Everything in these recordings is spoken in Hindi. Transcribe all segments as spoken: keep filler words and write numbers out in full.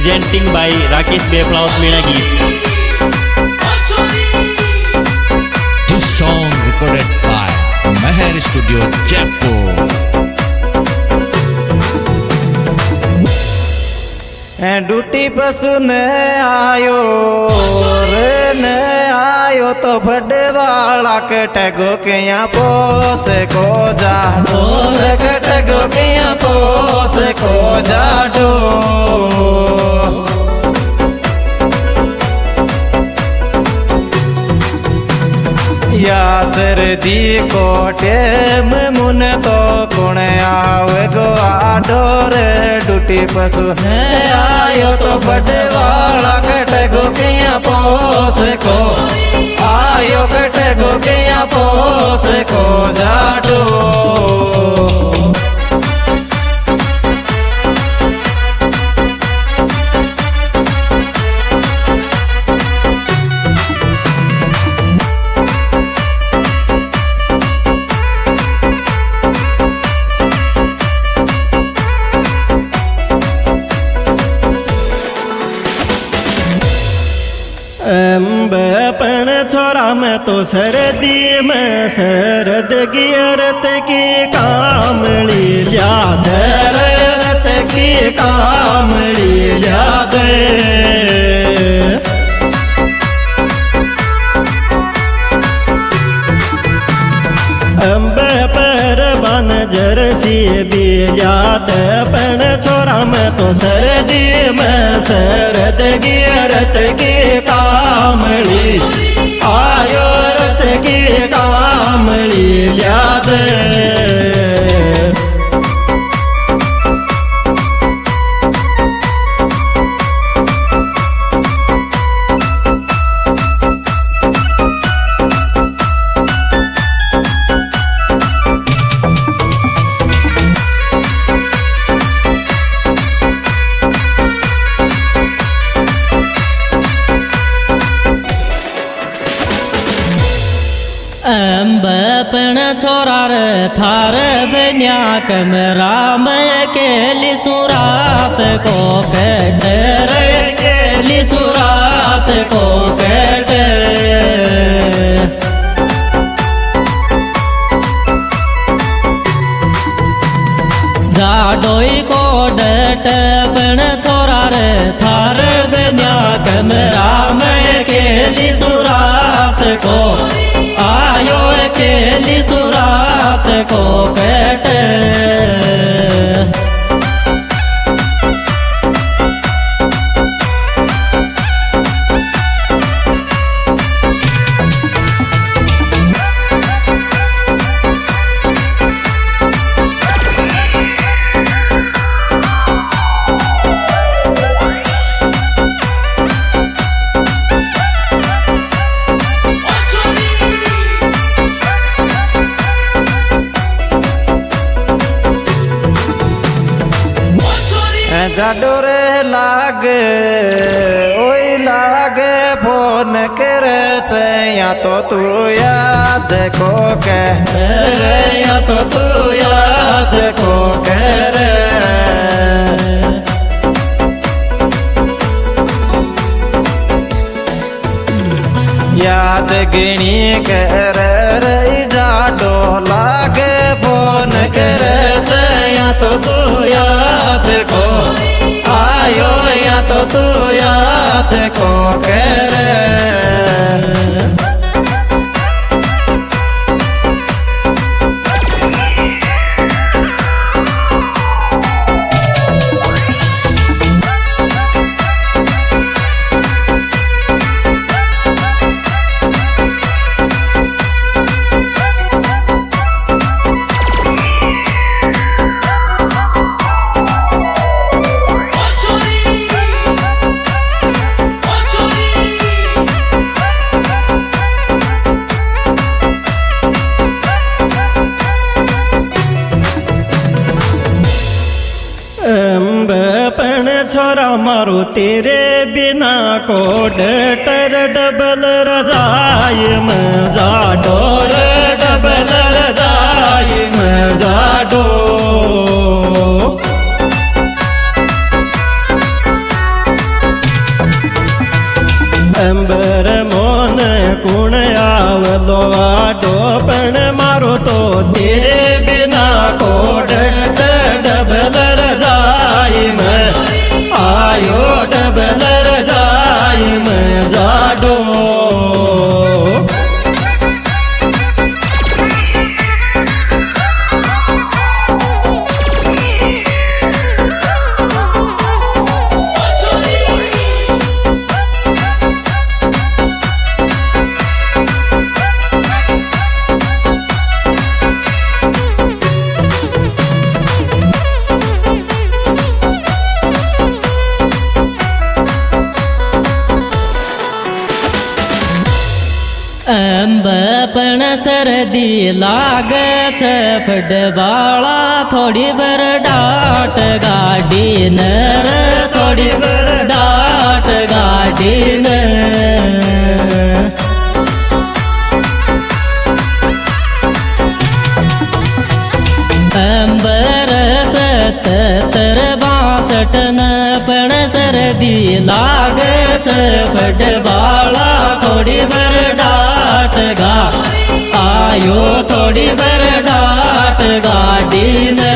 presenting by Rakesh Beflaus Menagi. This song recorded by Meher Studio Jaipur. Duty पशु न आयो रे न आयो तो बड़े वाला कटगो के यहाँ पोस को जाडो रे कटगो के यहाँ पोस को जाडो या सर्दी को टेम मुन तो कौन आवे गो आडो रे ड्यूटी पशु है आयो तो बड़े वाला कटगो के यहाँ पोस को आयो कटगो के यहाँ पोस को जाडो बपन छोरा में तो सरदी में सरद गियरत की कामड़ी याद रत की कामड़ी याद अम्ब पर बन जरसी भी याद पन छोरा में तो सरदी में सरद गियरत की कामड़ी आयो रत की कामड़ी याद बपन छोरा रे थार बन्या कमरा में केली सुरात को कट रे केली सुरात को कट जाडोई को डट बन छोरा रे थार बन्या कमरा में केली सुरात को आयो केली सुरात को कट जाडो रे लागे ओई लागे फोन करे छे या तो तू याद को कह रे या तो तू याद को कह रे याद गिनी कर रे जाडो लागे फोन करे छे या तो तू याद को आयो या तो तू याद को करे छोरा मारो तेरे बिना को डटर डबल रजाई में जाडो रे डबल रजाई में जाडो लो आडो पण मारो तो तेरे बिना कोड डबलर जाई मैं आयो डबलर जाई मैं जाडो अंब पण सर्दी लागे छे फडबाळा थोड़ी बर डाट गाडी नर थोड़ी बर डाट गाडी न अंबर सत्तर बासठ न पण सर्दी लागे छे फडबाळा थोड़ी बर डाट गा आयो थोड़ी बर डाट गाडी न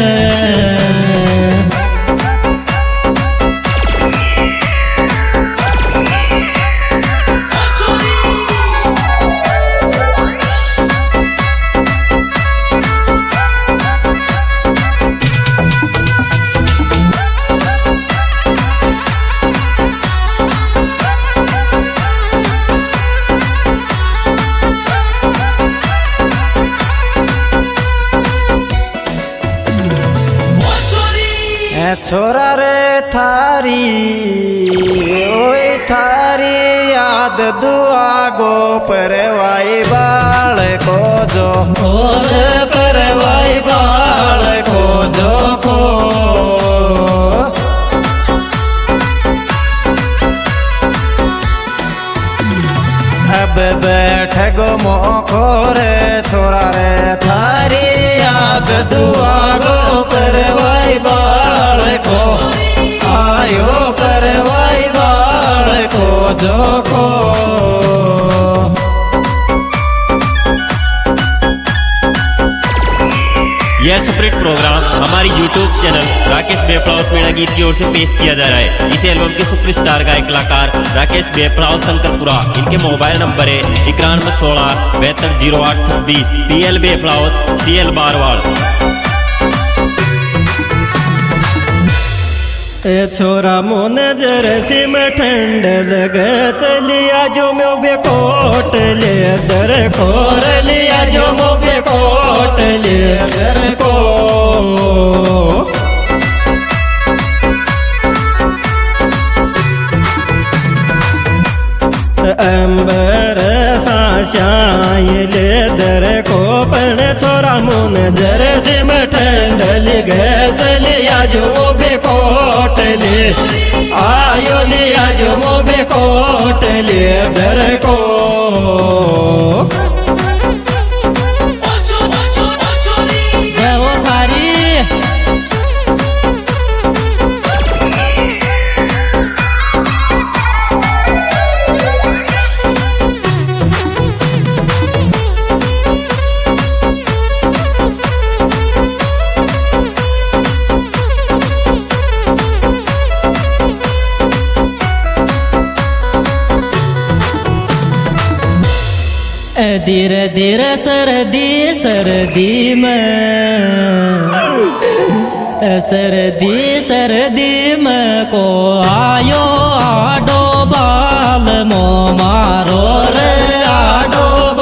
छोरा रे थारी ओए थारी याद दुआ गो परवाई बाल को जो और परवाई बाल को जो को अब बैठ गो मोखो रे छोरा रे थारी याद दुआ गो परवाई बाल को आयो परवाई बाल को जो को यह सेपरेट प्रोग्राम हमारी यूट्यूब चैनल राकेश बेपलाव मीणा गीत की ओर से पेश किया जा रहा है। इस एल्बम के सुपरस्टार गायक कलाकार राकेश बेपलाव शंकरपुरा। इनके मोबाइल नंबर है इक्यानवे सोलह बहत्तर जीरो आठ छब्बीस। P L Beplav C L Barwad. ए छोरा मोन जरसी में ठंड लगे चलिया जो मैं बेकोट ले दर खोर लिया जो मो बेकोट ले दर को अंबर साशाय ले दर को पण छोरा मोन जरसी में ठंड लगे चलिया जो बेकोट ले आयो लिया जो मोबे कोट ले दर को जाओ थारी धीरे धीरे सर्दी सर्दी में सर्दी सर्दी में को आयो आडो बाल मो मारो रे आडो